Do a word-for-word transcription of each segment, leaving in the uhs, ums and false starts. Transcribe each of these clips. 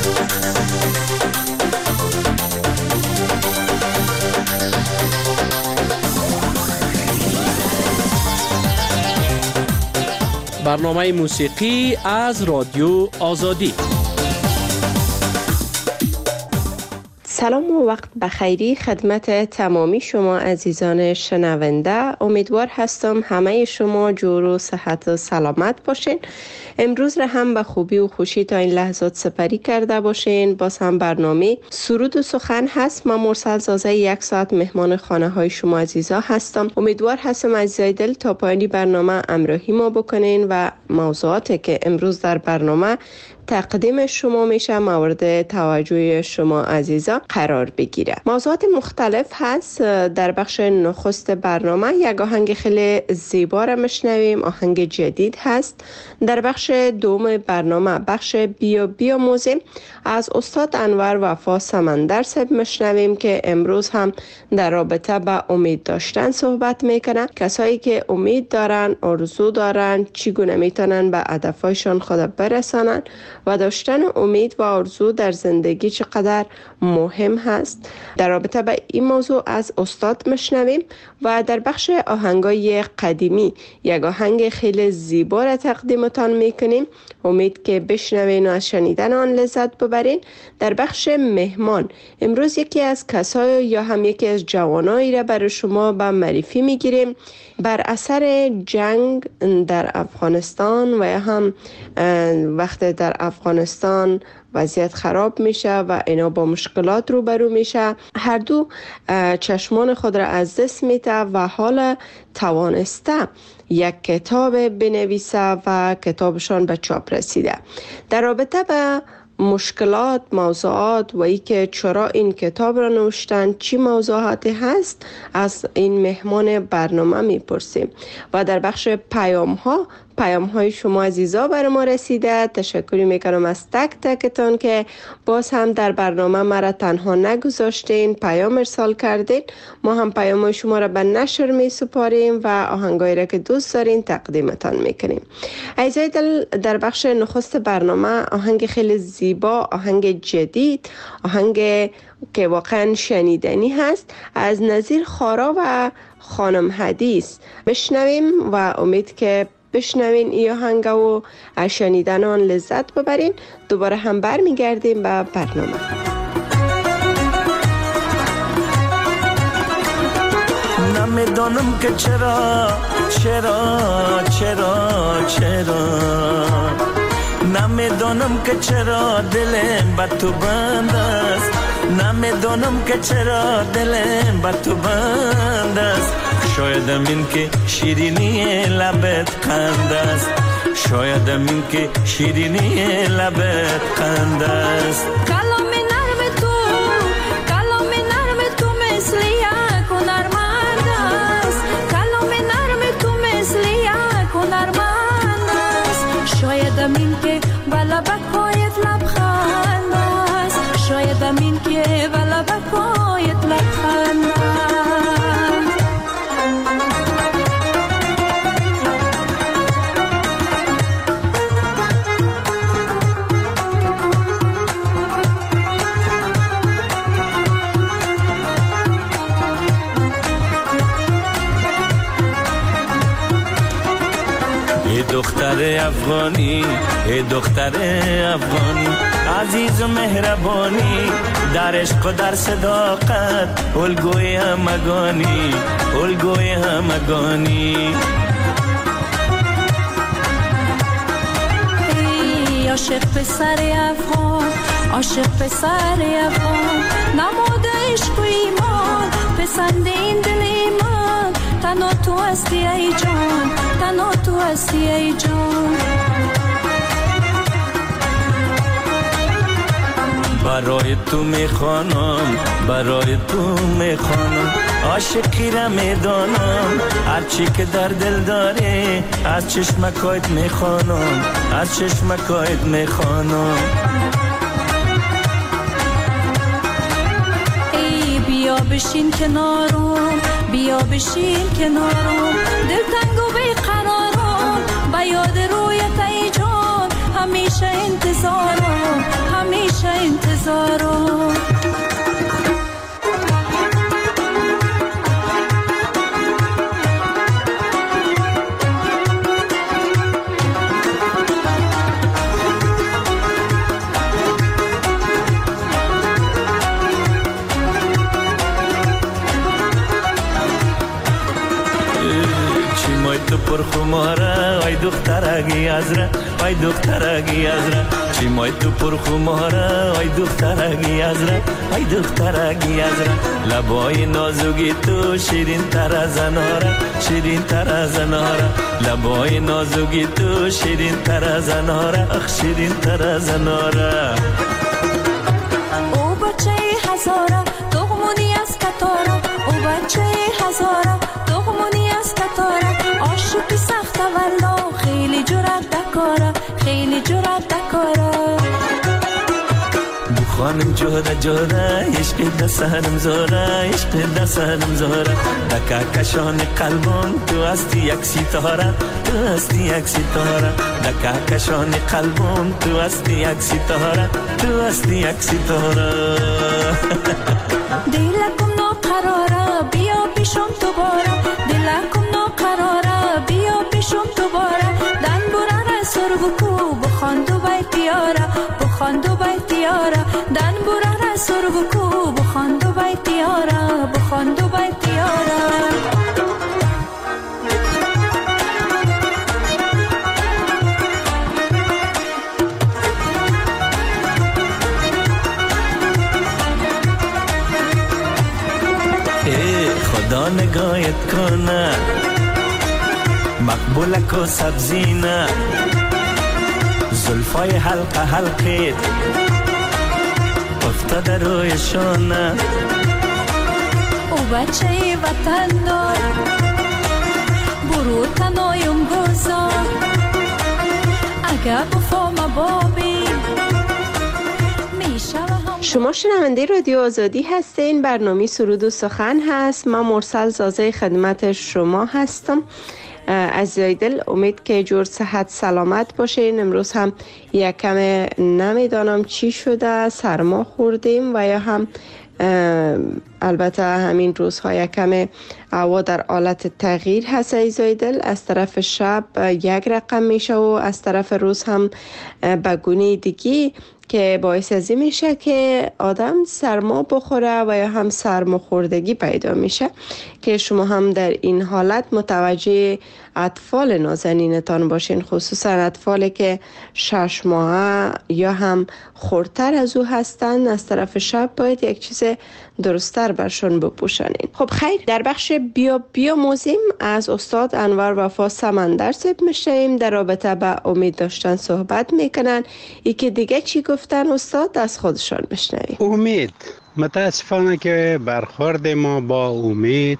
برنامه موسیقی از رادیو آزادی. سلام و وقت بخیری خدمت تمامی شما عزیزان شنونده. امیدوار هستم همه شما جور و صحت و سلامت باشین. امروز را هم به خوبی و خوشی تا این لحظات سپری کرده باشین. باز هم برنامه سرود و سخن هست. من مرسل زازه یک ساعت مهمان خانه های شما عزیزا هستم. امیدوار هستم عزیزای دل تا پایانی برنامه همراهی ما بکنین و موضوعاتی که امروز در برنامه تقدیم شما میشه مورد توجه شما عزیزا قرار بگیره. موضوعات مختلف هست. در بخش نخست برنامه یک آهنگ خیلی زیبا را میشنویم، آهنگ جدید هست. در بخش دوم برنامه بخش بیا بیا موزه از استاد انور وفا سمندر صاحب میشنویم که امروز هم در رابطه با امید داشتن صحبت میکنه. کسایی که امید دارن، آرزو دارن، چگونه میتونن به هدفهایشان خود برسانن و داشتن امید و آرزو در زندگی چقدر مهم هست. در رابطه با این موضوع از استاد میشنویم و در بخش آهنگای قدیمی یک آهنگ خیلی زیبا را تقدیمتان میکنیم. امید که بشنوین و از شنیدن آن لذت ببرین. در بخش مهمان امروز یکی از کسای یا هم یکی از جوانایی را برای شما به معرفی میگیریم. بر اثر جنگ در افغانستان و یا هم وقت در افغانستان وضعیت خراب میشه و اینا با مشکلات روبرو میشه، هر دو چشمان خود را از دست میده و حالا توانسته یک کتاب بنویسه و کتابشان به چاپ رسیده. در رابطه به مشکلات، موضوعات و ای که چرا این کتاب را نوشتن، چی موضوعاتی هست، از این مهمان برنامه میپرسیم. و در بخش پیام ها پیام های شما عزیزا بر ما رسیده. تشکری میکنم از تک تکتان که باز هم در برنامه مرا تنها نگذاشتین، پیام ارسال کردین. ما هم پیام های شما را به نشر می سپاریم و آهنگایی را که دوست دارین تقدیمتان میکنیم. عزیزای دل، در بخش نخست برنامه آهنگ خیلی زیبا، آهنگ جدید، آهنگ که واقعا شنیدنی هست از نظیر خارا و خانم حدیث بشنویم و امید که بشنوین این آهنگ و از شنیدن آن لذت ببرین. دوباره هم بر میگردیم به برنامه. نمیدانم که چرا چرا چرا چرا نمیدانم که چرا دلم به تو بند است. نمیدانم که چرا دلم به تو بند است. شایدم این که شیرینی لبت قند است. شایدم این که شیرینی لبت قند است. کلام نرم تو کلام نرم تو مثل یک هنرمند است. کلام نرم تو مثل یک هنرمند است. شایدم این که به لبکایت لبخند است. شایدم این که به لبکایت لبخند است. دختر افغانی، ای دختر افغانی، عزیز و مهربانی، در عشق و در صداقت الگوی همگانی، الگوی همگانی. ای عاشق پسر افغان، عاشق پسر افغان، نماد عشق و ایمان، پسند این دل ایمان. تنها تو هستی ای جان، تنها تو هستی ای جان. برای تو میخوانم، برای تو میخوانم، عاشقی را میدانم، هرچی که در دل داری از چشمکایت میخوانم، از چشمکایت میخوانم. ای بیا بشین کنارم، بیا بشین کنارم، دل تنگ و بیقرارم، به یاد رویت ای جان، همیشه انتظارم، همیشه هزارو تو پر خماره ای دخترگی ازره ای دخترگی ازره چی مای تو پر خماره ای دخترگی ازره ای دخترگی ازره لبای نازوگی تو شیرین تر از اناره شیرین تر از اناره لبای نازوگی تو شیرین تر از اناره اخ شیرین تر از اناره او بچه هزاره دغمونی از کتاره او بچه هزاره دغمونی از کتاره عاشقی سخت والا خیلی جرأت دکاره خیلی جرأت دکاره خانم جوده جوده عشق دستانم زوره عشق دستانم زوره دکا کشان قلبم تو هستی یک ستاره تو هستی یک ستاره دکا کشان قلبم تو هستی یک ستاره تو هستی یک ستاره دلکم ناقراره بیا پیشم دوباره دلکم ناقراره بیا پیشم دوباره دن براره سرگو بخواند و بیتیاره بخواند و بیتیاره دن براره سرگو بخواند و بیتیاره بخواند و بیتیاره خدا نگاهت کنه مقبوله کو سبزینه زلفای حلقه حلقیت افتاده روی شانه او بچه وطن دار برو تنایم گذار اگر بفام بابی میشه هم. شما شنونده رادیو آزادی هستین. برنامه سرود و سخن هست. من مرسل زازه خدمت شما هستم. عزیزای دل، امید که جور صحت سلامت باشین. امروز هم یک کم نمیدانم چی شده، سرما خوردیم و یا هم البته همین روزها یک کم هوا در حالت تغییر هست. عزیزای دل، از طرف شب یک رقم میشه و از طرف روز هم به گونه دیگی که باعث ازی میشه که آدم سرما بخوره و یا هم سرماخوردگی پیدا میشه که شما هم در این حالت متوجه اطفال نازنینتان باشین، خصوصا اطفالی که شش ماهه یا هم خردتر از او هستند. از طرف شب باید یک چیز درستر برشون بپوشانین. خب خیر، در بخش بیا بیا موزیم از استاد انور وفا سمندر صاحب میشیم در رابطه به امید داشتن صحبت میکنن. ای که دیگه چی گفتن استاد از خودشان بشنویم. امید، متاسفانه که برخورد ما با امید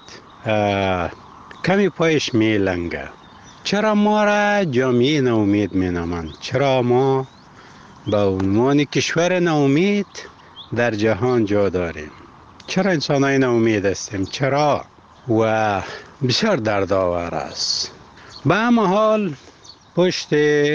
کمی پایش میلنگه. چرا ما را جامعه ناامید مینامند؟ چرا ما با عنوان کشور ناامید در جهان جا داریم؟ چرا انسان های ناامید هستیم؟ چرا؟ و بسیار دردآور است. به همه حال پشت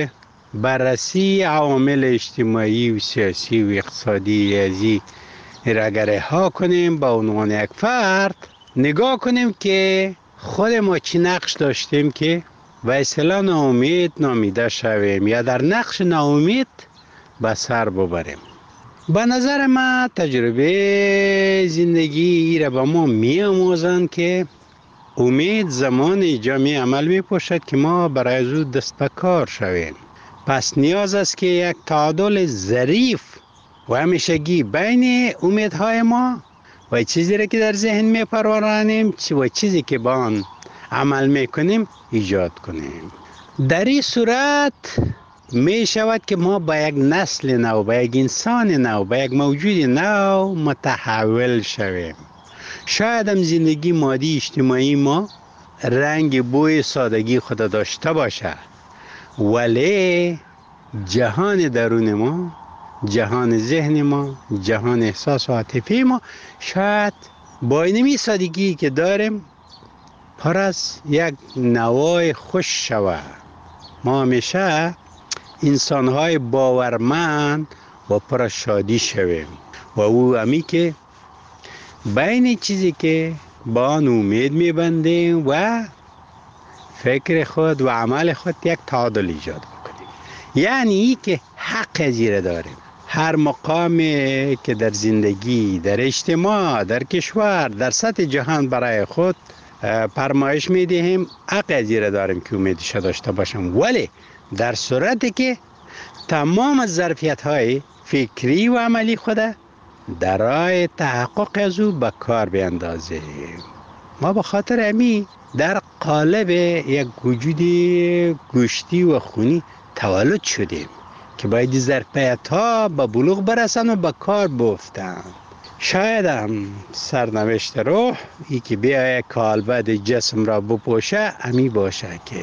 بررسی عوامل اجتماعی و سیاسی و اقتصادی ازی را اگر ها کنیم با عنوان یک فرد، نگاه کنیم که خود ما چی نقش داشتیم که به اصطلاح ناامید نامیده شویم یا در نقش ناامید به سر ببریم. به نظر من تجربه زندگی را به ما می آموزند که امید زمان جامعه عمل می پوشد که ما برای از دست به کار شویم. پس نیاز است که یک تعادل ظریف و همیشگی بین امیدهای ما و چیزی را که در ذهن می پرورانیم و چیزی که با آن عمل می کنیم ایجاد کنیم. در این صورت می شود که ما با یک نسل نو، با یک انسان نو، با یک موجود نو متحول شویم. شاید هم زندگی مادی اجتماعی ما رنگ بوی سادگی خود داشته باشه، ولی جهان درون ما، جهان ذهن ما، جهان احساس و عاطفی ما شاید با اینمی سادگی که داریم پر از یک نوای خوش شود. ما همیشه انسان‌های باورمند و پر شادی شویم. و او امی که بین چیزی که با آن امید میبندیم و فکر خود و عمل خود یک تعادل ایجاد بکنیم. یعنی ای که حق زیر داریم. هر مقامی که در زندگی، در اجتماع، در کشور، در سطح جهان برای خود فرمایش میدهیم، حق زیر داریم که امیدش داشته باشم، ولی در صورتی که تمام ظرفیت های فکری و عملی خود در راه تحقق از او به کار بیندازیم. ما به خاطر امی در قالب یک وجود گوشتی و خونی تولد شدیم که باید ظرفیت ها به بلوغ برسن و به کار بیفتن. شاید هم سرنوشت روح ای که بیای کالبد جسم را بپوشه امی باشه که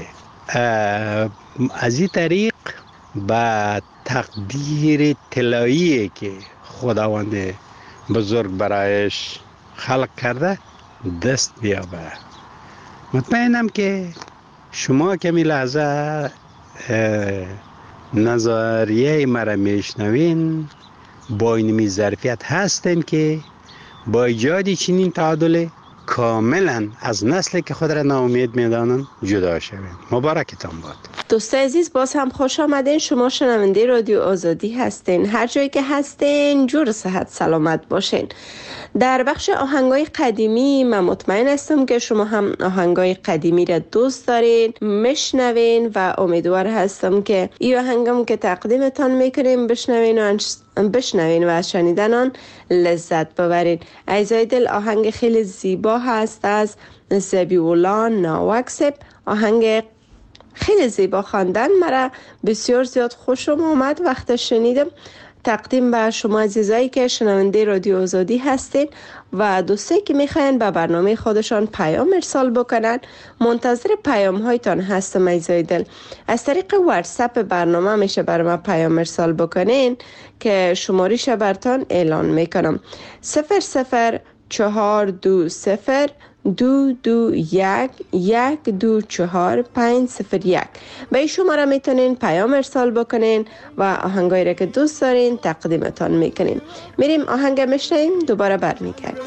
از این طریق به تقدیر طلایی که خداوند بزرگ برایش خلق کرده دست بیابه. مطمئنم که شما کمی لحظه نظریه مرا میشنوین با اینمی ظرفیت هستیم که با ایجاد چنین تعادل کاملا از نسل که خود را ناامید میدانند جدا شویم. مبارکتان باد. دوستان عزیز، باز هم خوش آمدین. شما شنونده رادیو آزادی هستین. هر جایی که هستین جور صحت سلامت باشین. در بخش آهنگای قدیمی من مطمئن هستم که شما هم آهنگای قدیمی را دوست دارین، میشنوین و امیدوار هستم که این آهنگم که تقدیمتان میکنیم بشنوین و بشنوین و از شنیدن آن لذت ببرین. عزیزای دل، آهنگ خیلی زیبا هست از زبیولا ناوکسب. آهنگ خیلی زیبا خواندن، مرا بسیار زیاد خوشم آمد وقت شنیدم. تقدیم به شما عزیزایی که شنونده رادیو آزادی هستین و دوستایی که میخواین به برنامه خودشان پیام ارسال بکنن، منتظر پیام هایتان هستم عزیزای دل. از طریق واتساپ برنامه میشه برای ما پیام ارسال بکنین که شمارش برتان اعلان میکنم. صفر صفر چهار دو صفر دو دو یک یک دو چهار پنج صفر یک. به این شماره میتونین پیام ارسال بکنین و آهنگایی را که دوست دارین تقدیمتان میکنین. میریم آهنگ میشنیم، دوباره برمیگردیم.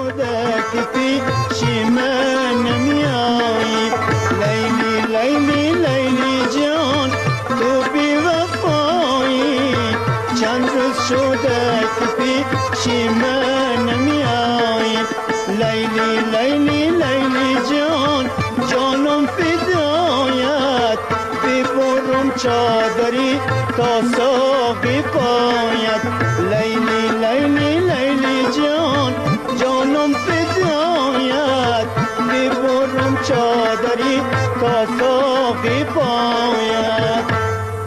لیلی لیلی لیلی جان تو بی وفایی، چند روز شده که پیشی من نمیایی. لیلی لیلی لیلی جان جانم فدایت، ببرم چادری تا ساقی پایت. لیلی لیلی لیلی جان جانم فدایت، ببرم چادری تا ساقی پایت.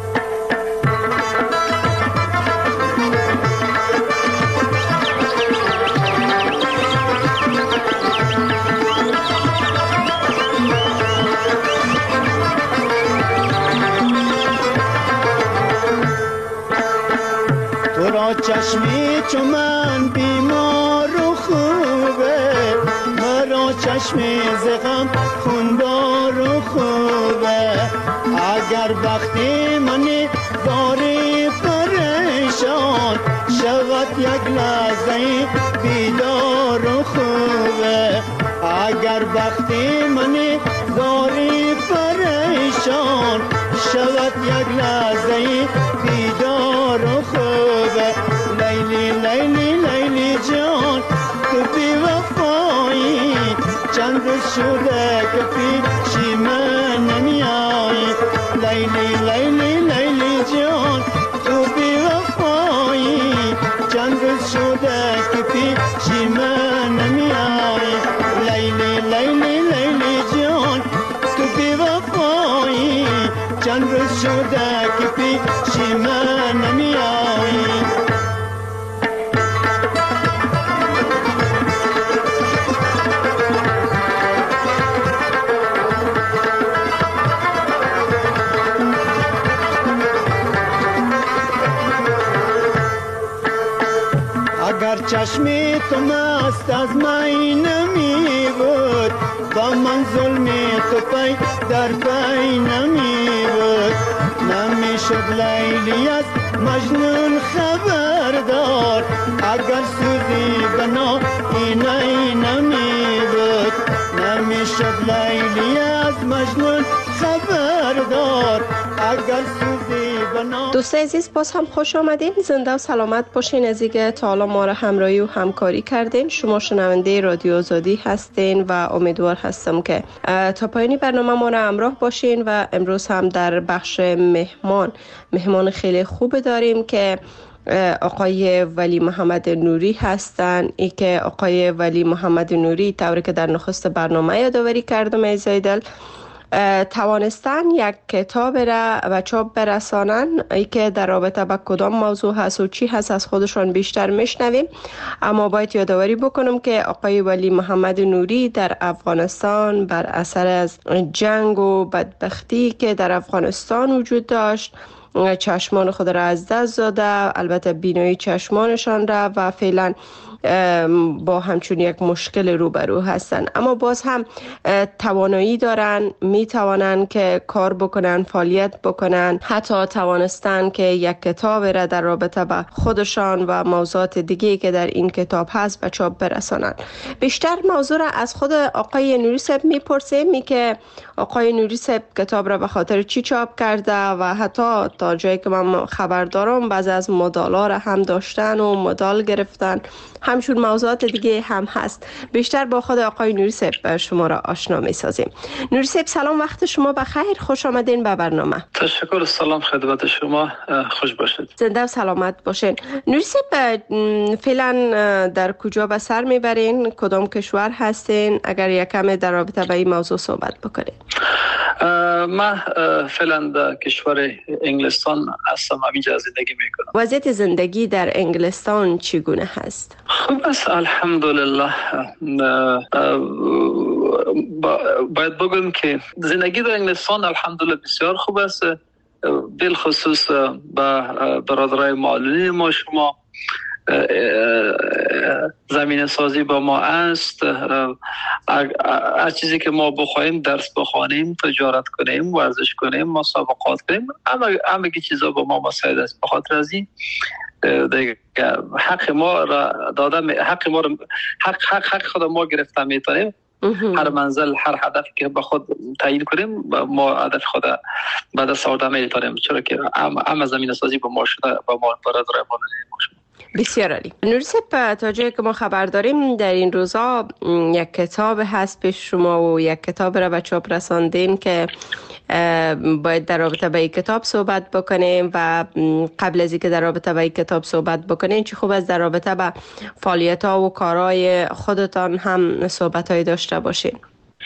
چشمی چو من بیمار و خوبه، مرا چشمی زغم خوندار و خوبه. اگر وقتی منی داری پریشان، شود یک لحظه بیدار و خوبه. اگر وقتی منی داری پریشان، شود یک لحظه بیدار و خوبه. لیلی لیلی لیلی جان تو بی وفایی، چند روز شده که پیشی من نمیایی. لیلی لیلی لیلی جان تو بی وفایی، چند روز شده که پیشی من نمیایی. لیلی لیلی لیلی جان تو بی وفایی، چند روز شده که پیشی من نمیایی. چشمی تو مست از می نمی بود، با من ظلمی تو پی در پی نمی بود. نمی شد لیلی از مجنون خبر، اگر سوزی بنا اینه نمی بود نمی شد لیلی از مجنون خبردار اگر سوزی بنا. دوستای عزیز باز هم خوش آمدین، زنده و سلامت باشین. از اینکه تا حالا ما را همراهی و همکاری کردین. شما شنونده رادیو آزادی هستین و امیدوار هستم که تا پایانی برنامه ما را همراه باشین. و امروز هم در بخش مهمان مهمان خیلی خوب داریم که آقای ولی محمد نوری هستند. ای که آقای ولی محمد نوری طوری که در نخست برنامه یادآوری کردم ایزای دل توانستن یک کتاب را و چاپ برسانن. ای که در رابطه با کدام موضوع هست و چی هست از خودشان بیشتر میشنویم. اما باید یادآوری بکنم که آقای ولی محمد نوری در افغانستان بر اثر از جنگ و بدبختی که در افغانستان وجود داشت چشمان خود را از دست داده، البته بینایی چشمانشان را و فعلا با همچون یک مشکل روبرو هستند. اما باز هم توانایی دارن، می توانن که کار بکنن، فعالیت بکنن، حتی توانستن که یک کتاب را در رابطه با خودشان و موضوعات دیگه که در این کتاب هست به چاپ برسانن. بیشتر موضوع را از خود آقای نوری صاحب میپرسیم، می که آقای نوری صاحب کتاب را به خاطر چی چاپ کرده و حتی تا جایی که من خبر دارم بعضی از مدالا را هم داشتن و مدال گرفتن، همچون موضوعات دیگه هم هست. بیشتر با خود آقای نوری صاحب شما را آشنا می سازیم. نوری صاحب سلام، وقت شما بخیر، خوش آمدین به برنامه. تشکر، سلام خدمت شما، خوش باشید. زنده و سلامت باشین. نوری صاحب فعلا در کجا به سر میبرین؟ کدام کشور هستین؟ اگر یکم در رابطه با این موضوع صحبت بکنید. من فعلا در کشور انگلستان هستم، همینجا زندگی میکنم. وضعیت زندگی در انگلستان چگونه هست؟ خوب است الحمدلله. باید بگم که زندگی در انگلستان الحمدلله بسیار خوب است، بالخصوص با برادرای معلولین ما. شما زمین سازی با ما است، هر چیزی که ما بخوایم، درس بخوانیم، تجارت کنیم، ورزش کنیم، مسابقات کنیم، همه همه چیزا با ما مساعد است. به خاطر از این حق ما را داده، حق ما را حق حق حق خود ما گرفته میتونیم. هر منزل، هر هدفی که به خود تعیین کنیم ما هدف خود به دست آورده میتونیم، چرا که همه زمین سازی با ما شده، با ما برادرای ما شده. بسیار عالی. نوری صاحب تا جایی که ما خبر داریم در این روزا یک کتاب هست پیش شما و یک کتاب را به چاپ رساندین که باید در رابطه با این کتاب صحبت بکنیم. و قبل از اینکه در رابطه با این کتاب صحبت بکنیم چه خوب است در رابطه با فعالیت ها و کارهای خودتان هم صحبت های داشته باشین.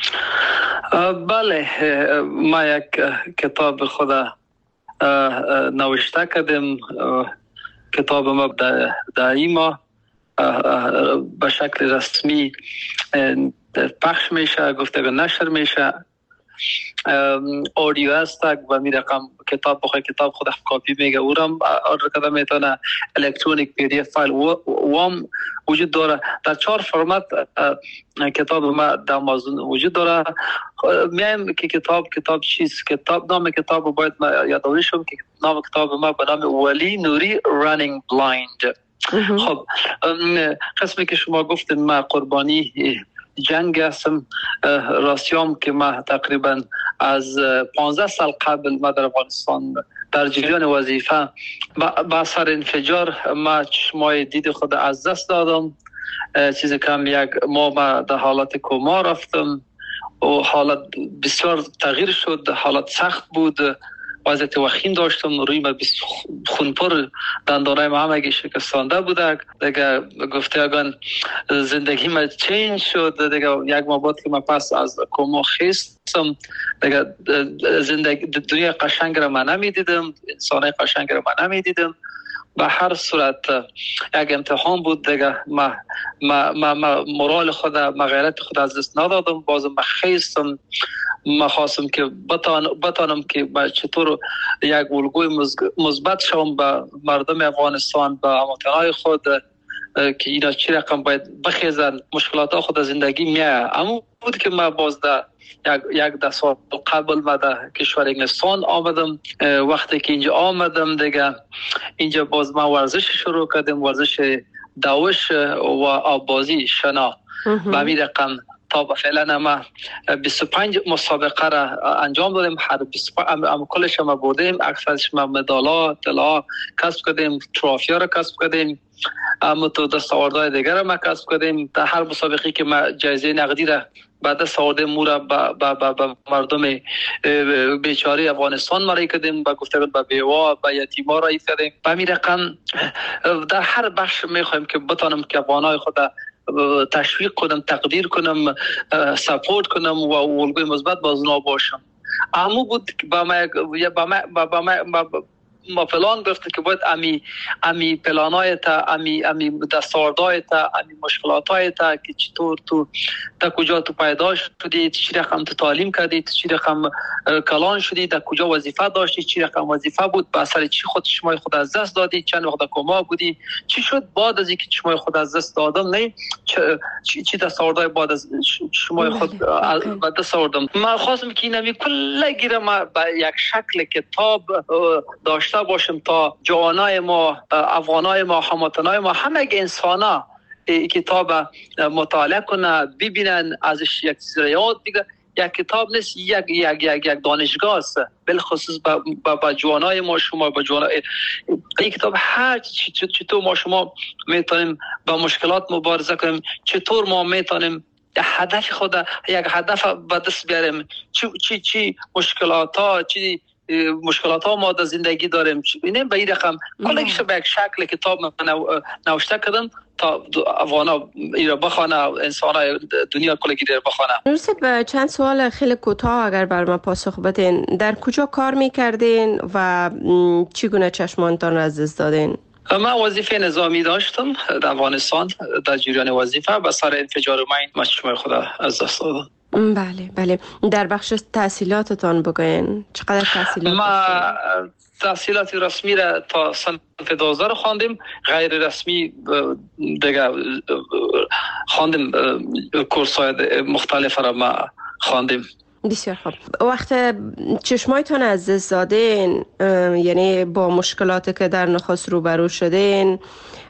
بله، ما یک کتاب خود نوشته کردیم. کتاب ما در این ماه به شکل رسمی پخش میشه، گفتگو نشر میشه، آدیو است و می رقم کتاب بخواه کتاب خود کاپی میگه او را آردر کده میتونه الکترونیک پی دی اف فایل وام وجود داره. در چهار فرمت کتاب ما در آمازون وجود داره. میایم که کتاب کتاب چیست؟ کتاب نام کتاب باید ما یادآوری شم که نام کتاب ما به نام ولی نوری رانینگ بلایند. خب قسمی که شما گفتین ما قربانی جنگ هستم، راستیام که ما تقریبا از پانزده سال قبل ما در افغانستان در جریان وظیفه با اثر انفجار ما چشمای دید خود از دست دادم. چیزی کم یک ماه ما در حالت کما رفتم و حالت بسیار تغییر شد، حالت سخت بود، وضعیت وخیم داشتم، روی ما خونپر، دندانای ما همگی شکستانده بوده. دیگه گفته اگان زندگی ما چینج شد. دیگه یک ماه بعد که ما پس از کما خیستم، دیگه زندگی دنیا قشنگ را من نمیدیدم، انسانای قشنگ را من نمیدیدم. به هر صورت یک امتحان بود دیگه. ما ما ما, ما مورال خود، ما غیرت خود از دست ندادم، بازم ما خیستم. ما خواستم که بتان بتانم که با چطور یک الگوی مثبت شوم به مردم افغانستان، به هموطنای خود که اینا چی رقم باید بخیزن، مشکلات خود زندگی میه. اما بود که ما باز ده یک یک ده سال قبل ما در کشور انگلستان آمدم. وقتی که اینجا آمدم دیگه اینجا باز ما ورزش شروع کردیم، ورزش دوش و آبازی شنا به می رقم تا فعلا ما بیست و پنج مسابقه را انجام دادیم. هر بیست و پنج ام کلش ما بردیم، اکثرش ما مدالا طلا کسب کردیم، تروفی را کسب کردیم، اما تو دستاوردهای دیگر ما کسب کردیم. در هر مسابقه که ما جایزه نقدی را بعد از آورده مورا با, با, با, با مردم بیچاره افغانستان ما رای کردیم، با گفته با بیوا با یتیما رای کردیم. به همین رقم در هر بخش میخوایم که بتانم که افغانای خود تشویق کنم، تقدیر کنم، سپورت کنم و الگوی مثبت باز اونا باشم. اما بود با ما با ما با ما ما پلان گرفته که باید امی امی پلانای تا امی امی دستاوردهای تا امی مشکلاتای تا که چطور تو تا کجا تو پیدا شدی، چی رقم تو تعلیم کردی، چی رقم کلان شدی، در کجا وظیفه داشتی، چی رقم وظیفه بود، به اثر چی خود شما خود از دست دادی، چند وقت کما بودی، چی شد بعد از اینکه شما خود از دست دادم، نه چی چی دستاوردهای بعد از شما خود بعد دست آوردم. من خواستم که اینمی کل گیره ما به یک شکل کتاب داشته باشم تا جوانای ما، افغانای ما، هموطنای ما، همه انسانا کتاب مطالعه کنه، ببینن، ازش یک چیز را یاد بگیرن. یک کتاب نیست، یک یک یک یک دانشگاه است، بالخصوص با با, با جوانای ما، شما با جوانای این کتاب هر چطور ما شما میتونیم با مشکلات مبارزه کنیم، چطور ما میتونیم هدف خود یک هدف به دست بیاریم، چی چی چی مشکلات ها چی مشکلات ها ما در زندگی داریم. اینم به این رقم کلش به یک شکل کتاب نوشته کردم تا افغانا ایرا بخوانه، انسان های دنیا کلگی دیر بخوانه. نورصد، چند سوال خیلی کوتاه اگر بر ما پاسخ بدین. در کجا کار میکردین و چگونه چشمانتان را از دست دادین؟ من وظیفه نظامی داشتم در افغانستان، در جریان وظیفه به سر انفجار مین مشمول خود از دست دادم. بله بله. در بخش تحصیلاتتان بگوین چقدر تحصیلات؟ ما تحصیلات رسمی را تا صنف دوازده خواندیم، غیر رسمی دیگه خواندیم، کورس‌های مختلف را ما خواندیم. بسیار خوب. وقت چشمایتان از دست دادین، یعنی با مشکلاتی که در نخست روبرو شدین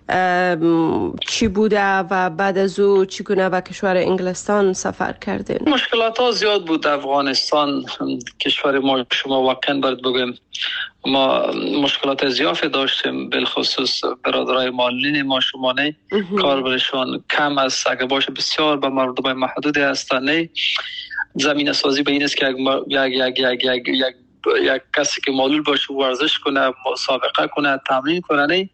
چی بوده و بعد از او چگونه به کشور انگلستان سفر کردین؟ مشکلات ها زیاد بود در افغانستان، کشور ما شما واقعا باید بگویم ما مشکلات زیادی داشتیم، بالخصوص برادرای مالین ما شما نه کاربرشان کم است، اگه باشه بسیار به مردم محدودی هستند. نه زمین سازی به این است که یک یک یک یک یک یک کسی که معلول باشه ورزش کنه، مسابقه کنه، تمرین کنه. نه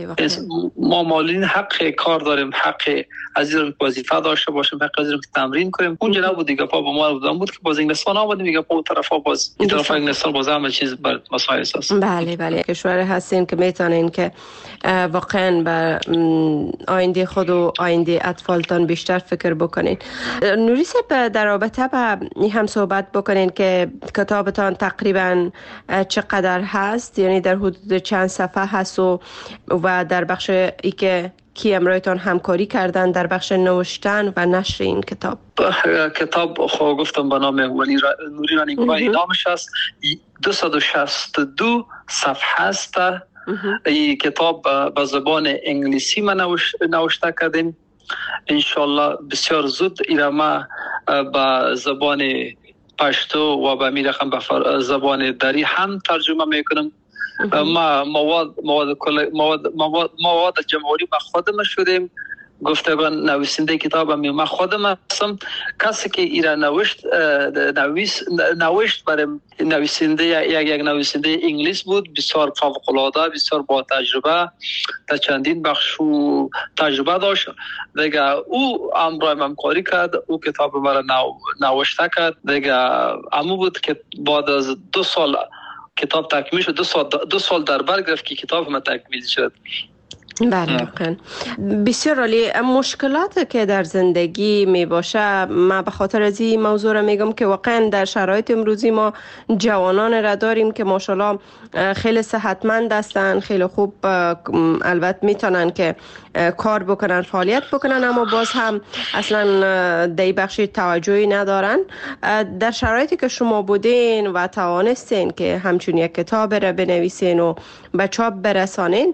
ما معلولین حق کار داریم، حق از این وظیفه داشته باشیم، حق از این تمرین کنیم. اونجا نبود دیگه، پا با ما بودن بود که باز انگلستان آمدیم دیگه، پا طرفا باز این طرف انگلستان باز همه چیز بر مسائل است. بله بله. کشور هستین که میتونین که واقعا به آینده خود و آینده اطفالتان بیشتر فکر بکنین. نوری صاحب، در رابطه با این هم صحبت بکنین که کتابتان تقریبا چقدر هست، یعنی در حدود چند صفحه هست و و در بخش ای که کی امرایتان همکاری کردن در بخش نوشتن و نشر این کتاب؟ کتاب خب گفتم به نام ولی را نوری رانیگوهی نامش است، دویست و شصت و دو صفحه است. این کتاب به زبان انگلیسی ما نوشته کردیم، انشالله بسیار زود ایرا ما به زبان پشتو و به می رقم به زبان دری هم ترجمه میکنم. ما مواد مواد مواد مواد, مواد جمهوری ما خودم شدیم، گفتگان نویسنده کتاب می ما خودم هستم. کسی که ایران نوشت نویس نوشت برای نویسنده یک یک نویسنده انگلیس بود، بسیار فوق العاده، بسیار با تجربه، تا چندین بخش تجربه داشت دیگه. او امرای همکاری کرد، او کتاب مرا نوشته کرد دیگه. امو بود که بعد از دو سال کتاب تکمیل شد، دو سال دو سال در بر گرفت که کتاب ما تکمیل شد. بله واقعا بسیار عالی. مشکلاتی که در زندگی می باشه، من به خاطر از این موضوع را میگم که واقعا در شرایط امروزی ما جوانان را داریم که ماشاءالله خیلی صحتمند هستن، خیلی خوب البته میتونن که کار بکنن، فعالیت بکنن، اما باز هم اصلا در بخش توجهی ندارن. در شرایطی که شما بودین و توانستین که همچون یک کتاب را بنویسین و به چاپ برسانین.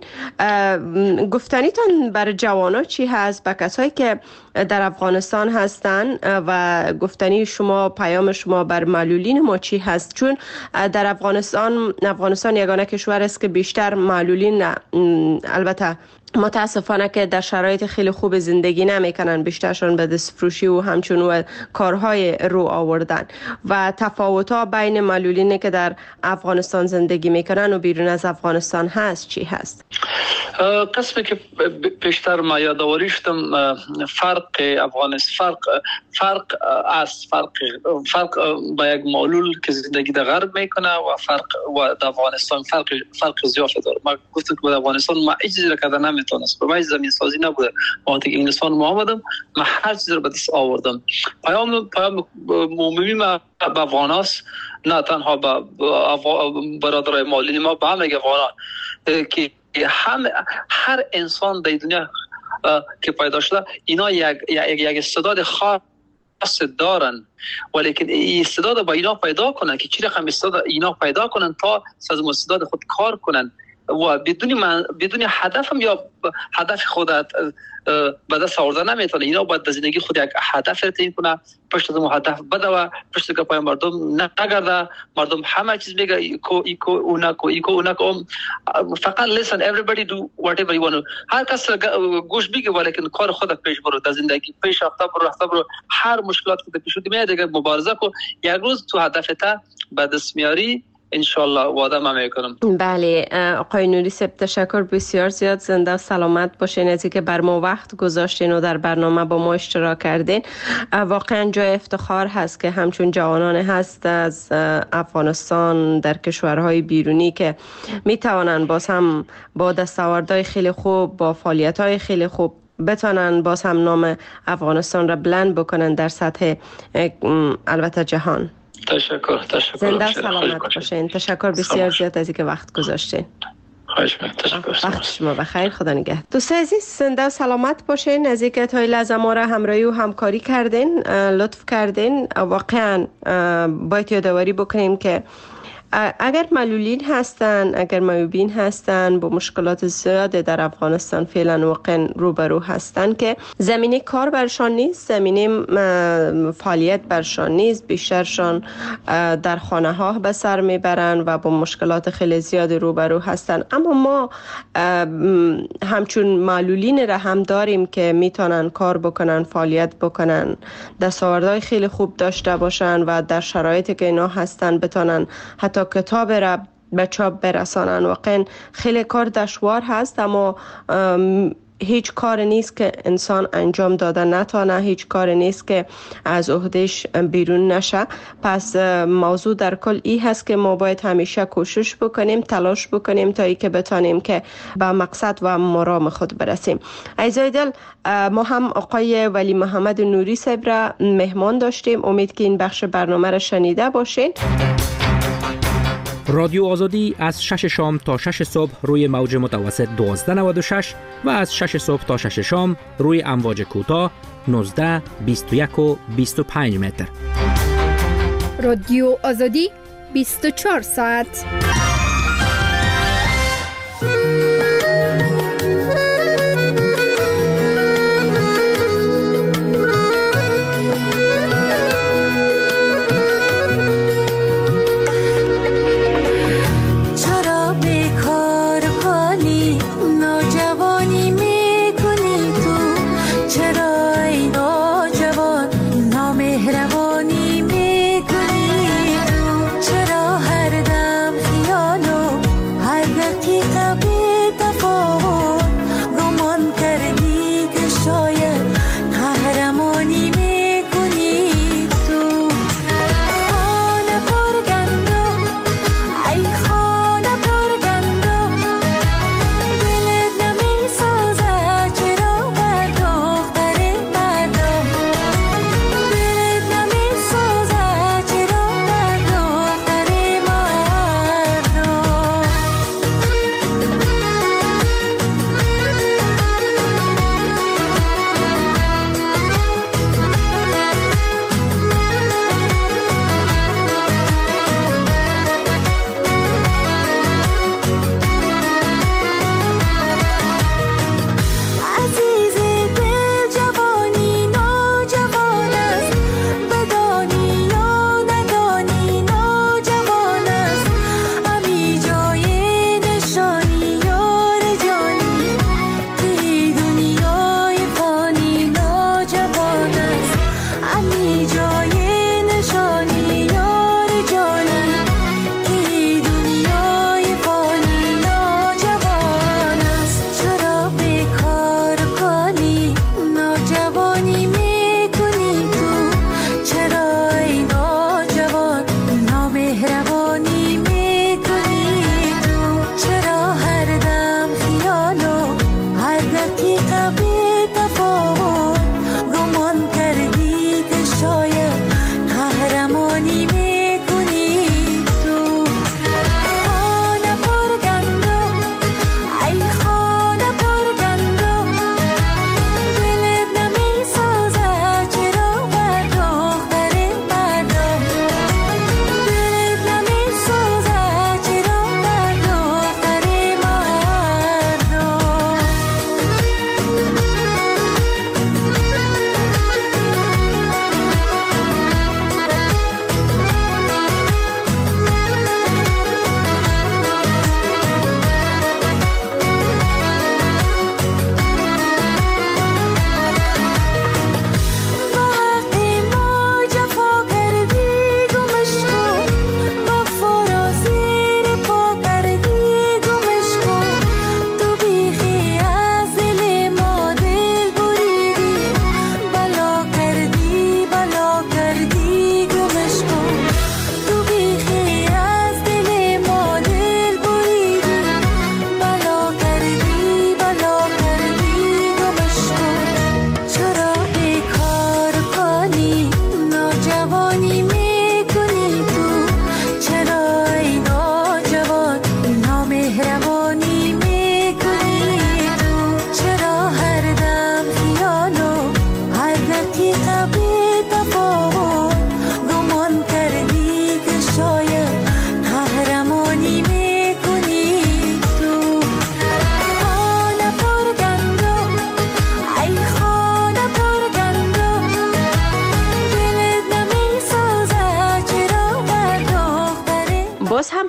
گفتنیتان برای جوانا چی هست، به کسایی که در افغانستان هستن و گفتنی شما، پیام شما بر معلولین ما چی هست؟ چون در افغانستان افغانستان یگانه کشور است که بیشتر معلولین، البته متاسفانه که در شرایط خیلی خوب زندگی نمیکنن، بیشترشون به دست فروشی و همچنین کارهای رو آوردن و تفاوت‌ها بین معلولینی که در افغانستان زندگی میکنن و بیرون از افغانستان هست چی هست؟ قسمی که بیشتر ما یادآوری شدم، فرق افغانستان فرق فرق است، فرق فرق با یک معلول که زندگی در غرب میکنه و فرق و در افغانستان فرق فرق زیاد داره. ما گفتم که در افغانستان ما هیچ چیزی را کردن نمیتونست، برای زمین سازی نبوده. وقتی که انگلستان ما آمدم من هر چیز رو به دست آوردم. پیام پیام عمومی ما به افغاناست، نه تنها به برادرای معلولین ما، به همه افغانان که هم هر انسان در دنیا که پیدا شده اینا یک یک یک استعداد خاص دارن، ولیکن این استعداد با اینا پیدا کنن که چی رقم استعداد اینا پیدا کنن تا از استعداد خود کار کنن و بدون من بدون هدف هم یا هدف خود به دست آوردن نمیتونه. اینا باید در زندگی خود یک هدف تعیین کنه، پشت از اون هدف بده و پشت که پای مردم نگرده. مردم همه چیز میگه ایکو ایکو اونکو ایکو اونکو، فقط listen everybody do whatever you want. هر کس گوش بگه ولیکن کار خود پیش برو، در زندگی پیش رفته برو رفته برو. هر مشکلات که پیش میاد دیگه مبارزه کو، یک روز تو هدفت به دست میاری انشالله، وعده من میکنم. بله آقای نوری صاحب، تشکر بسیار زیاد. زنده و سلامت باشین از اینکه بر ما وقت گذاشتین و در برنامه با ما اشتراک کردین. واقعا جای افتخار هست که همچون جوانان هست از افغانستان در کشورهای بیرونی که میتوانن باز هم با دستاوردهای خیلی خوب، با فعالیت‌های خیلی خوب بتونن باز هم نام افغانستان را بلند بکنن در سطح البته جهان. تشکر تشکر. زنده سلامت باشین. تشکر بسیار زیاد از اینکه وقت گذاشتین. خواهش می‌کنم. تشکر. وقت شما بخیر. خدا نگهدار. دوستان عزیز، زنده و سلامت باشین. از اینکه تا این لحظه ما را همراهی و همکاری کردین، لطف کردین. واقعا باید یادآوری بکنیم که اگر معلولین هستن، اگر معیوبین هستن، با مشکلات زیاد در افغانستان فعلا واقعا روبرو هستن که زمینه کار برشان نیست، زمینه فعالیت برشان نیست، بیشترشان در خانه ها به سر میبرن و با مشکلات خیلی زیاد روبرو هستن. اما ما همچون معلولین را هم داریم که میتونن کار بکنن، فعالیت بکنن، دستاوردهای خیلی خوب داشته باشن و در شرایطی که اینا هستن بتونن حتی کتاب را به چاپ برسانن. واقعا خیلی کار دشوار هست، اما هیچ کار نیست که انسان انجام داده نتونه، هیچ کار نیست که از عهدهش بیرون نشه. پس موضوع در کل ای هست که ما باید همیشه کوشش بکنیم، تلاش بکنیم تا ای که بتانیم که به مقصد و مرام خود برسیم. عزیزای دل، ما هم آقای ولی محمد نوری صاحب را مهمان داشتیم. امید که این بخش برنامه را شنیده باشین. رادیو آزادی از شش شام تا شش صبح روی موج متوسط دوازده نود و شش و از شش صبح تا شش شام روی امواج کوتاه نوزده، بیست و یک و بیست و پنج متر. رادیو آزادی بیست و چهار ساعت. مهربانی میکنی تو، چرا هر دم خیال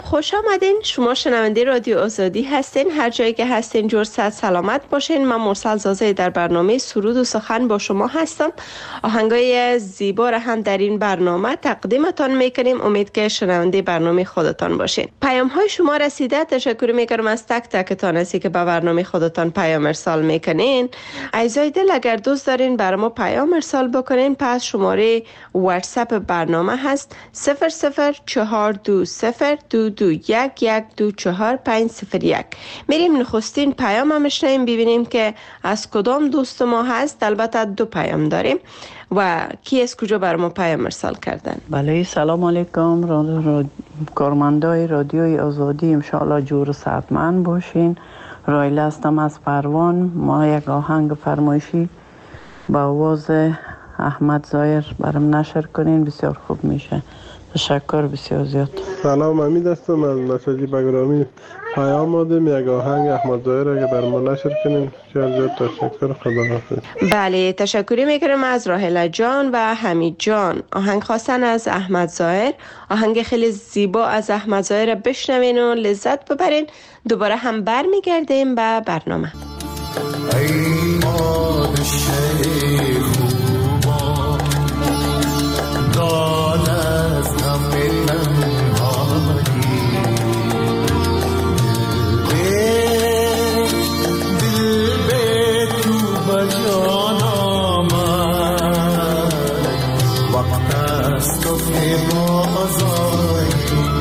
خوش آمدین. شما شنونده رادیو آزادی هستین. هر جایی که هستین جور صحت سلامت باشین. من مرسل زازه در برنامه سرود و سخن با شما هستم. آهنگای زیبا را هم در این برنامه تقدیمتان میکنیم. امید که شنونده برنامه خودتان باشین. پیام های شما رسیده. تشکر میکنم از تک تکتان هستی که به برنامه خودتان پیام ارسال میکنین. عزیزای دل اگر دوست دارین برای ما پیام ارسال بکنین، پس شماره واتساپ برنامه هست صفر صفر چهار دو صفر دو دو یک یک دو چهار پنج صفر یک. میریم نخستین پیام هم اشنیم ببینیم که از کدام دوست ما هست. البته دو پیام داریم و کی از کجا بر ما پیام ارسال کردن. بله سلام علیکم را... را... کارمندای رادیوی آزادی، انشاءالله جور صحتمند باشین. رایل هستم از پروان. ما یک آهنگ فرمایشی با آواز احمد ظاهر برام نشر کنین، بسیار خوب میشه. تشکر بسیار زیاد. سلام، امید هستم از مساجی بگرامی. پیام آدم یک آهنگ احمد ظاهر اگه بر ما نشر کنین بسیار زیاد تشکر. خدا حافظ. بله تشکری میکنم از راهله جان و حمید جان. آهنگ خواستن از احمد ظاهر. آهنگ خیلی زیبا از احمد ظاهر بشنوین و لذت ببرین. دوباره هم بر میگردیم به برنامه. ای پادشه خوبان داد از همه تنهایی، دل به تو بجان آمد، وقت است تو که بازایی.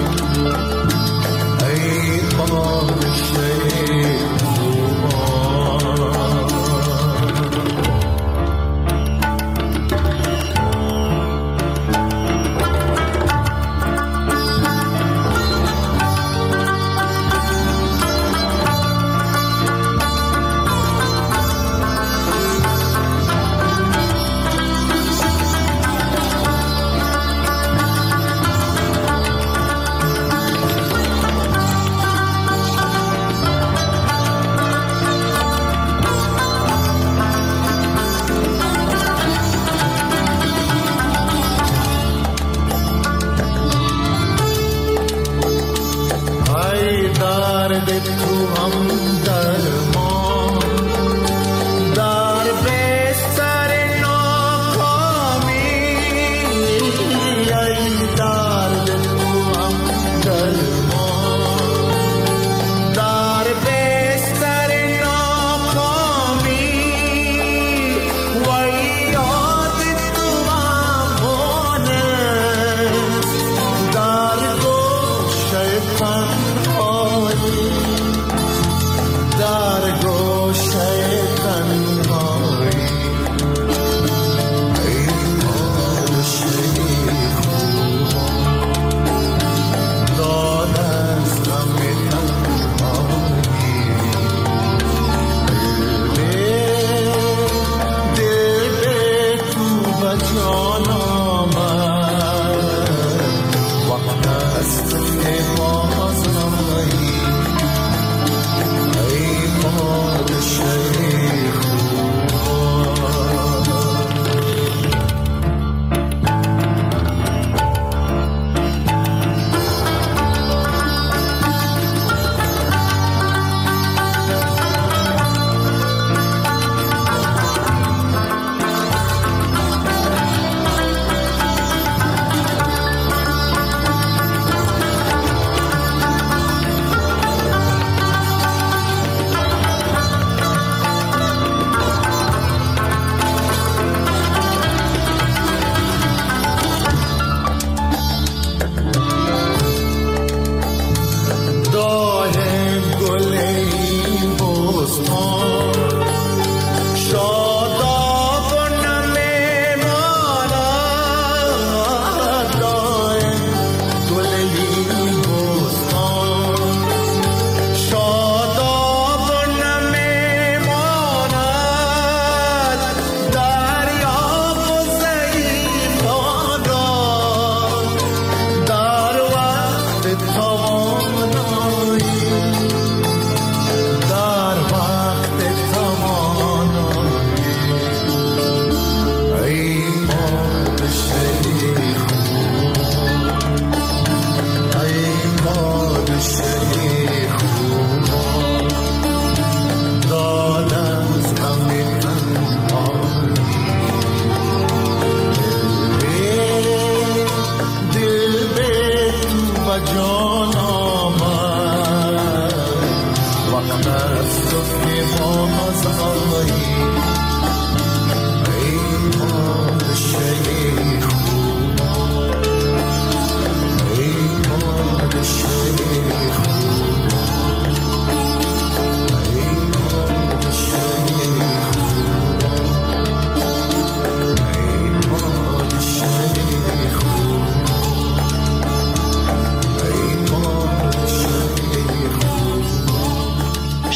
ای پادشه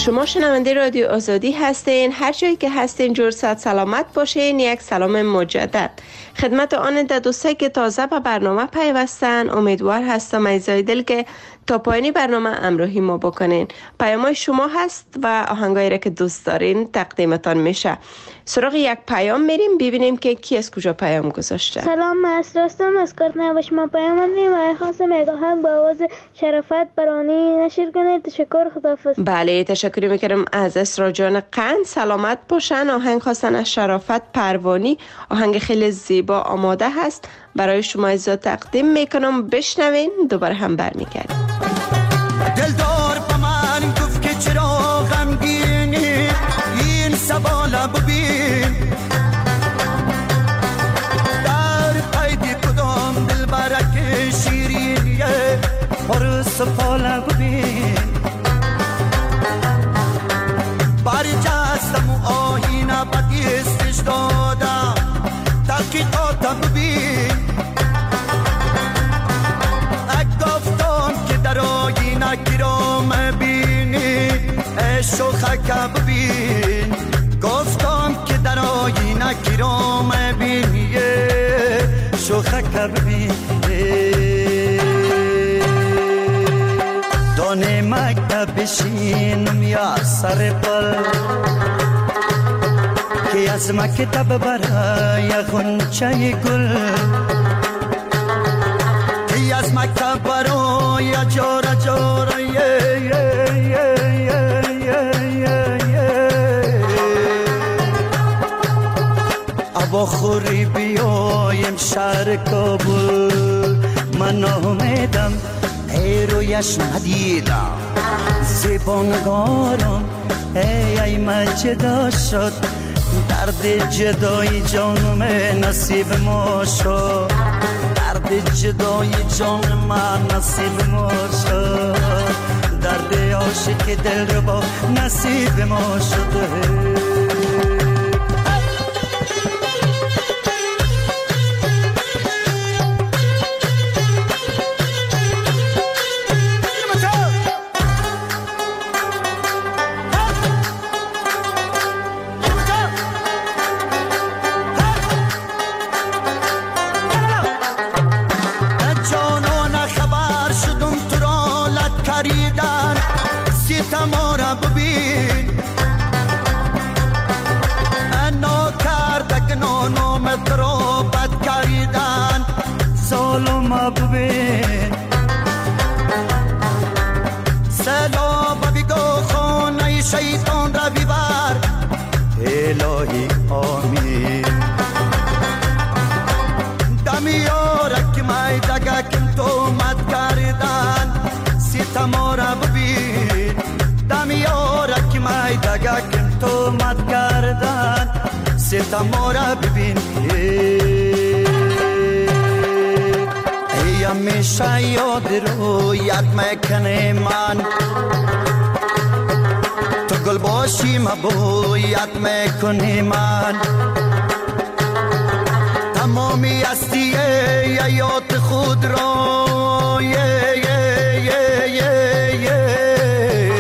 شما شنونده رادیو آزادی هستین. هر جایی که هستین جور صحت سلامت باشین. یک سلام مجدد خدمت آن دوستایی که تازه به برنامه پیوستن. امیدوار هستم ایزای دل که تا پایانی برنامه همراهی ما بکنین. پیامای شما هست و آهنگایی را که دوست دارین تقدیمتان میشه. سراغ یک پیام میریم ببینیم که کی از کجا پیام گذاشته. سلام، من از راستم از کارت نباش. ما پیام دادیم و خواستم یک آهنگ با آواز شرافت برانی نشر کنید. تشکر، خداحافظ. بله، تشکر میکنم از اسرا جان قند. سلامت باشن. آهنگ خواستن از شرافت پروانی. آهنگ خیلی زیبا آماده هست برای شما عزیزا تقدیم میکنم. بشنوین دوباره هم برمیگردیم. دلدار با من گفت که چرا غمگینی، این سوالا ببین در قید کدام دلبرک شیرینیه، پر سفالا ببین برجستم و آینه بدیستش دادم تحقیقاتا ببین گفتم که در آینه گیرام بینی شوخک ببین گفتم که در آینه گیرام بینی شوخک ببین دانه مکتب بشینم یا سر پل که از مکتب برای غنچه گل از مکتب برای جارا جارا یه یه یه یه یه یه ابا خوری بیایم شهر کابل من آمدم ای رویش ندیدم زیبانگارم ای ای من جدا شد درد جدای جانم نصیب ما شد درد جدای جان من نصیب ما شد درد عاشق دل رو با نصیب ما شده سلام بگو خانه شیطان را بیبر الهی آمین دمیارک مای دگکم تو مد کردن ستما را ببین دمیارک مای دگکم تو مد کردن ستما را ببین همیشه یاد رو یاد میکنه من تو گل باشی مبو یاد میکنه من تمامی هستی یاد خود رو یه یه یه یه یه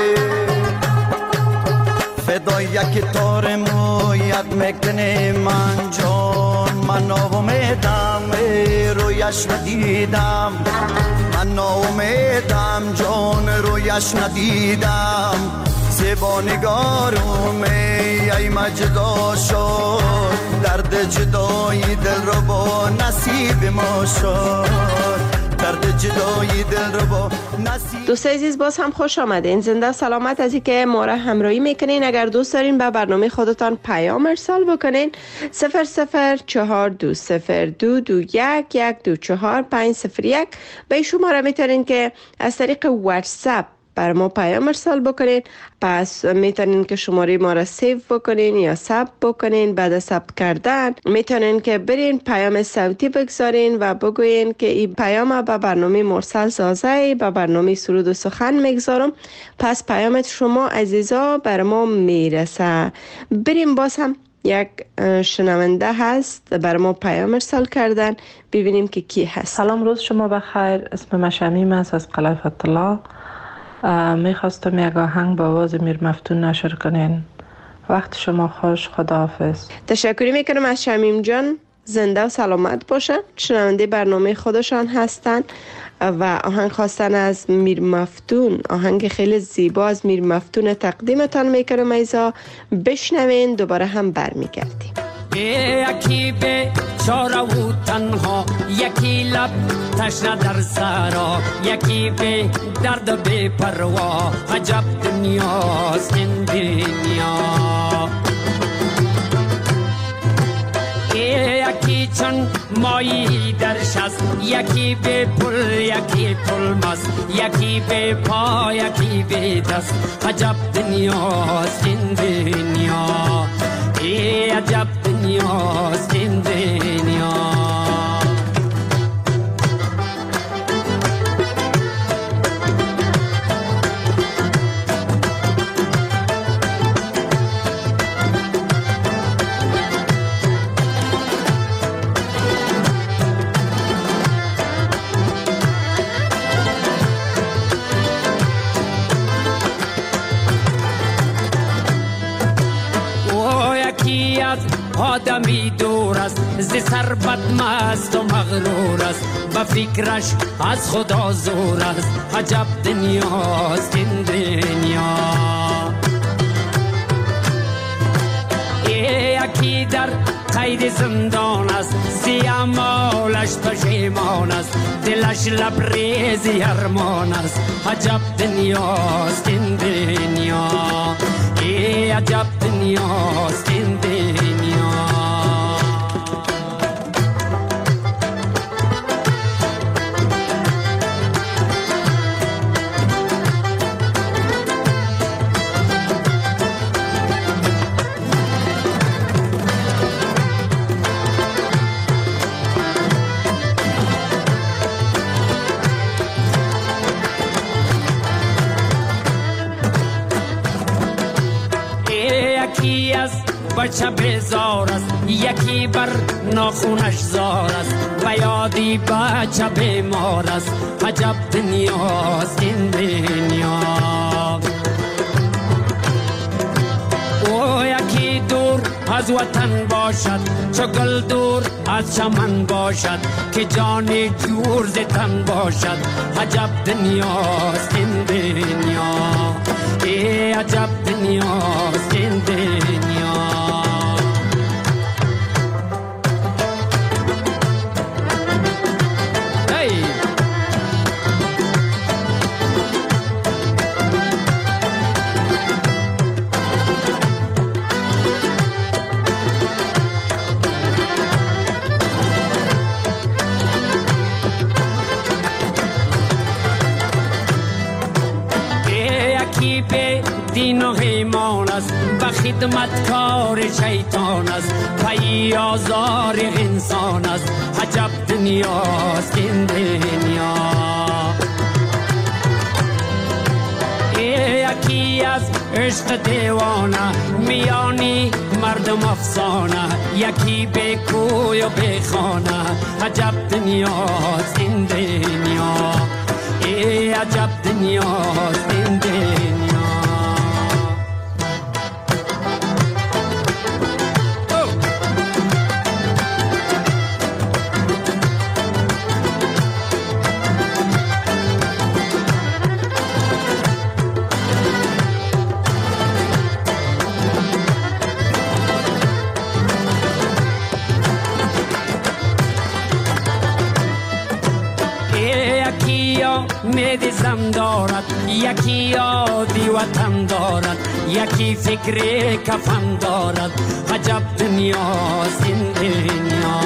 فدای یک تار مو یاد میکنه من جان من آومیدم رویش ندیدم من امیدم جان رویش ندیدم زبانگارم ای مجدا شد درد جدای دل رو با نصیب ما شد درد جدای دل رو با نصیب. دوست عزیز باز هم خوش آمدین. زنده سلامت از اینکه ما را همراهی میکنین. اگر دوست دارین به برنامه خودتان پیام ارسال بکنین صفر صفر چهار دو صفر دو دو یک یک دو چهار پنج صفر یک به شماره میتونین که از طریق واتساپ بر ما پیام ارسال بکنین. پس میتونین که شماره ما را سیو بکنین یا ثبت بکنین. بعد از ثبت کردن میتونین که برین پیام صوتی بگذارین و بگوین که این پیام به برنامه مرسل سازه به برنامه سرود و سخن میگذارم. پس پیامت شما عزیزا بر ما میرسه. بریم باز هم یک شنونده هست بر ما پیام ارسال کردن ببینیم که کی هست. سلام، روز شما بخیر. اسم من شمیم است از قلعه فتح الله. میخواستم یک آهنگ با آواز میر مفتون نشر کنین. وقت شما خوش. خداحافظ. تشکر میکنم از شمیم جان. زنده و سلامت باشن. شنونده برنامه خودشان هستن و آهنگ خواستن از میر مفتون. آهنگ خیلی زیبا از میر مفتون تقدیمتان میکنم. ایزا بشنوین، دوباره هم برمیگردیم. یکی به چاره و تنها، یکی لب تشنه در سرا، یکی به درد به پروا. عجب دنیاست این دنیا. یکی چون مایی در شست، یکی به پل یکی پل مست، یکی به پا یکی به دست. عجب دنیاست این دنیا. ای عجب دنیاست این دنیا. آدمی دور است ز ثروت مست و مغرور است، به فکرش از خدا زور است. عجب دنیاست این دنیا. یکی در قید زندان است، زی اعمالش پشیمان است، دلش لبریز ارمان است. عجب دنیاست این دنیا. ای عجب دنیاست این دنیا. بچه بیزار است، یکی بر ناخونش زار است، و یادی بچه بیمار است. عجب دنیاست این دنیا. او یکی دور از وطن باشد، چو گل دور از چمن باشد، که جانی جور ز تن باشد. عجب دنیاست این دنیا. ای عجب دنیاست این دنیا. دین و ایمان است، به خدمتکار شیطان است، پی آزار انسان است. عجب دنیاست این دنیا. یکی از عشق دیوانه، میانی مردم افسانه، یکی به کوی و به خانه. عجب دنیاست این دنیا. ای عجب دنیاست این دنیا. امید زم دارد، یکی یادی وطن دارد، یکی فکر کفن دارد. عجب دنیاست این دنیا.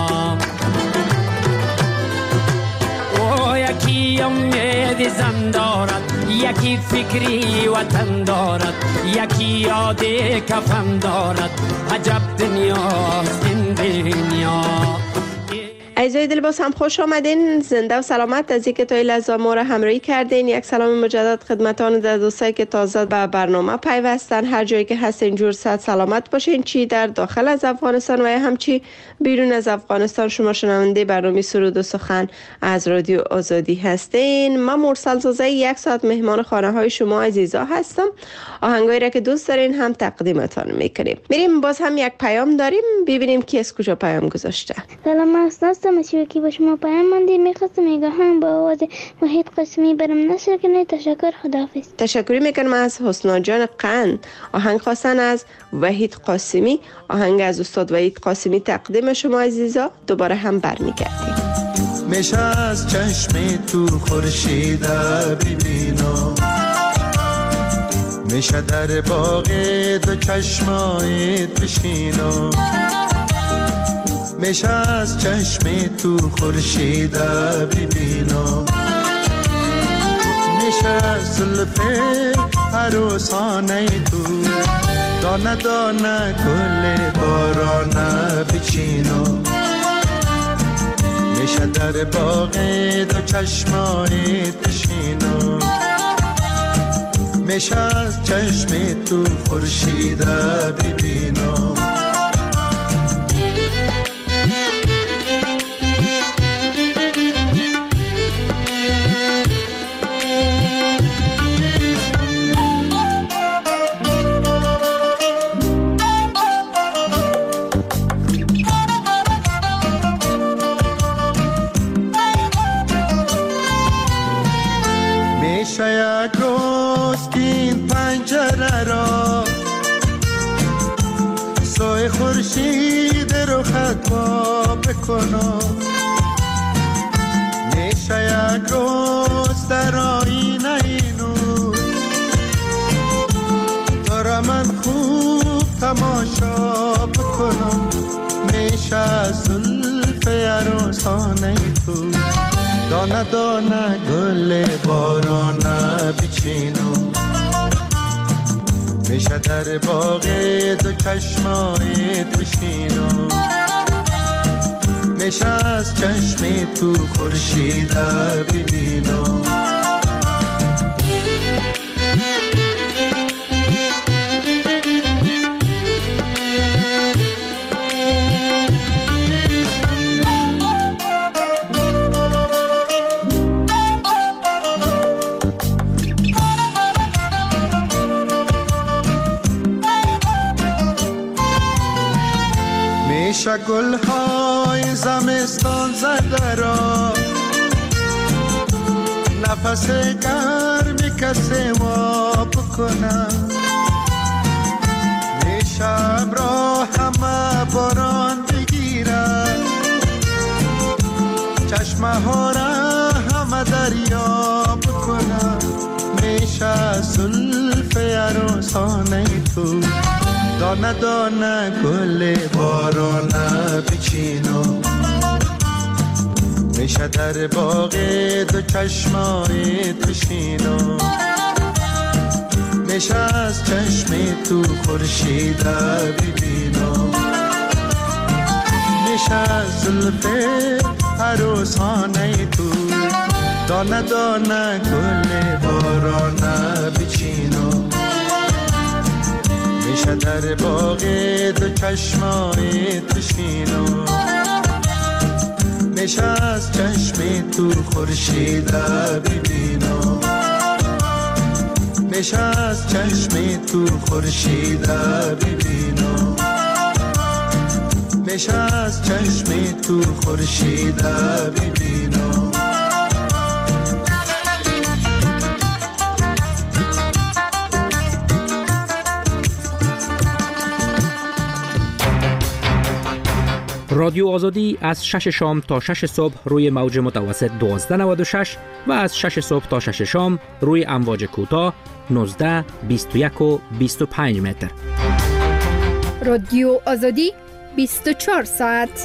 او یکی امید زم دارد، یکی فکری وطن دارد، یکی یادی کفن دارد. عجب دنیاست این دنیا. عزیزای دل باز هم خوش آمدین. زنده و سلامت از اینکه تا این لحظه ما را همراهی کردین. یک سلام مجدد خدمتان در دوستایی که تازه به برنامه پیوستن. هر جایی که هستین جور صحت سلامت باشین، چی در داخل از افغانستان و یا همچی بیرون از افغانستان. شما شنونده برنامه سرود و سخن از رادیو آزادی هستین. من مرسل زوزه یک ساعت مهمان خانه های شما عزیزا هستم. آهنگایی را که دوست دارین هم تقدیمتان میکنیم. میریم باز هم یک پیام داریم، ببینیم کی از کجا پیام گذاشته. سلام، هستم مسیوکی با شما پیام مندی. میخواستم یک آهنگ با آواز وحید قاسمی برام نشر کنید. تشکر، خداحافظ. تشکر میکنم از حسنا جان قند. آهنگ خواستن از وحید قاسمی. آهنگ از استاد وحید قاسمی تقدیم شما عزیزا. دوباره هم برمیگردیم. میشه از چشم تو خورشید ببینم، میشه در باغ دو چشمایت بشینم، میشه از چشم تو خورشید ببینم، میشه از زلف عروسانه تو دانه دانه گل بارانه بچینم، میشه در باغ دو چشمایت بشینم، میشه از چشم تو خورشید ببینم. یک روز که این پنجره را سوی خورشید رو خطا بکنم، میشه یک روز در آینه نور تو را من خوب تماشا بکنم، میشه از زلف عروسانه تو دانه دانه گل بارانه بچینم، میشه در باغ دو چشمایت بشینم، میشه از چشم تو خورشید ببینم. میشه گل‌های زمستان زده را نفس گرمی کسی وا بکنم، میشه ابرها همه باران بگیرن، چشمه ها را همه دریا بکنم، میشه زلف عروسانه تو دانه دانه گل بارانه بچینم، میشه در باغ دو چشمایت بشینم، میشه از چشم تو خورشید ببینم، میشه از زلف عروسانه تو دانه دانه گل بارانه بچینم، میشه در باغ دو چشمایت بشینم، میشه از چشم تو خورشید ببینم، میشه از چشم تو خورشید ببینم، میشه از چشم تو خورشید ببینم. رادیو آزادی از شش شام تا شش صبح روی موج متوسط دوازده نود و شش و از شش صبح تا شش شام روی امواج کوتاه نوزده، بیست و یک و بیست و پنج متر. رادیو آزادی بیست و چهار ساعت.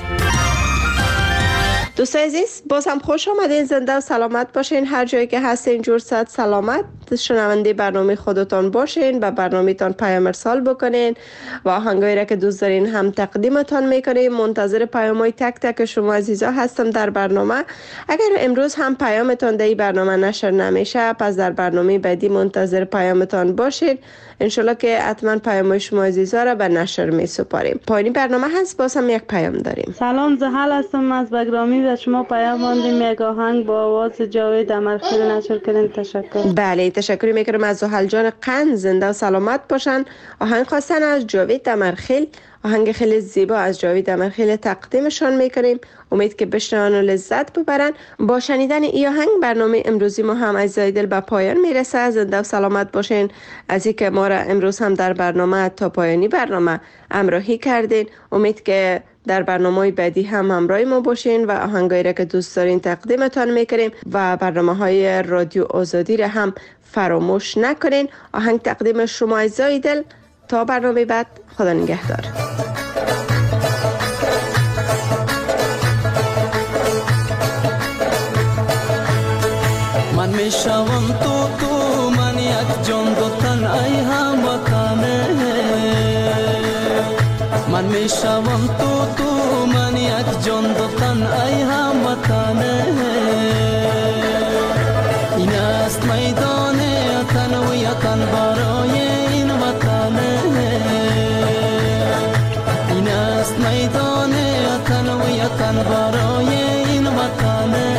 دوستان عزیز باز هم خوش آمدین. زنده و سلامت باشین. هر جایی که هستین جور صحت سلامت. شنونده برنامه خودتان باشین، به برنامه تان پیام ارسال بکنین و آهنگایی را که دوست دارین هم تقدیمتان میکنیم. منتظر پیامای تک تک شما عزیزا هستم در برنامه. اگر امروز هم پیامتان در این برنامه نشر نمیشه، پس در برنامه بعدی منتظر پیامتان باشید. انشالله که حتما پیام شما عزیزا را به نشر می سپاریم. پایانی برنامه هست، باز هم یک پیام داریم. سلام، زحل هستم از بگرامی و شما پیام ماندیم یک آهنگ با آواز جاوید امرخیل نشر کردین. تشکر. بله تشکر میکنم از زحل جان قند، زنده و سلامت باشن. آهنگ خواستن از جاوید امرخیل، آهنگ خیلی زیبا از جاوید امرخیل تقدیمشان میکنیم. امید که بشنون و لذت ببرن. با شنیدن این آهنگ برنامه امروزی ما هم از دل به پایان میرسه. زنده و سلامت باشین. از اینکه ما را امروز هم در برنامه تا پایانی برنامه همراهی کردین. امید که در برنامه بعدی هم همراه ما باشین و آهنگایی را که دوست دارین تقدیمتان میکنیم و برنامه های رادیو آزادی را هم فراموش نکنین. آهنگ تقدیم شما از دل. تا برنامه بعد، خدا نگهدار. من میشوم تو تو، من یک جان دو تن ای هموطنه. من میشوم تو تو، من یک جان دو تن ای هموطنه. این است میدان تن و یتن برای این وطنه. این است میدان تن و یتن برای این وطنه.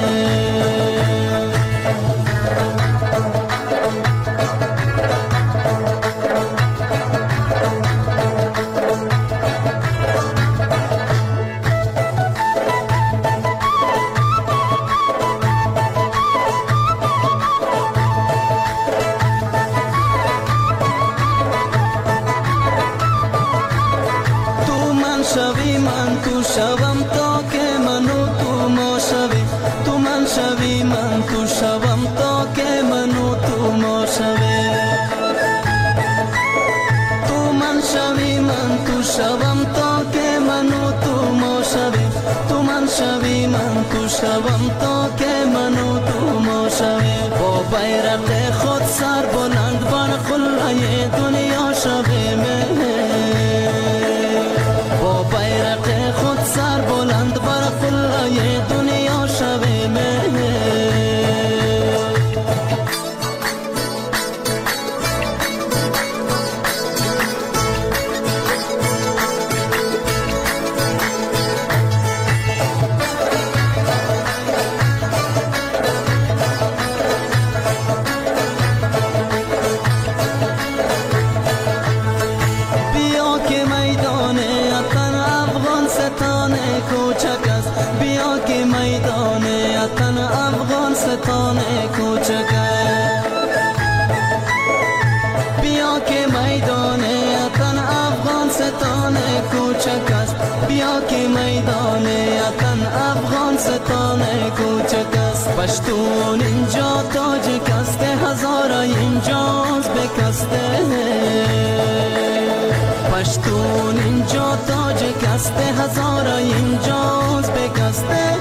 شوی من تو شوم تا که منو تو ما شوی. تو من شوی من تو شوم تا که منو تو ما شوی. تو من شوی من تو شوم تا که منو تو ما شوی. تو من شوی من تو شوم تا که منو تو ما شوی. با بیرق خود سر بلند بر قله دنیا شوی من. با بیرق خود سر بلند بر قله دنیا شوی من. ستان کوچک بیا که میدان وطن افغان ستان کوچک است. بیا که میدان وطن افغان ستان کوچک است. پشتون اینجا تاجیک است، هزارا اینجاست بکسته. پشتون اینجا تاجیک است، هزارا اینجاست بکسته.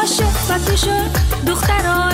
عاشق فتیشو دخترای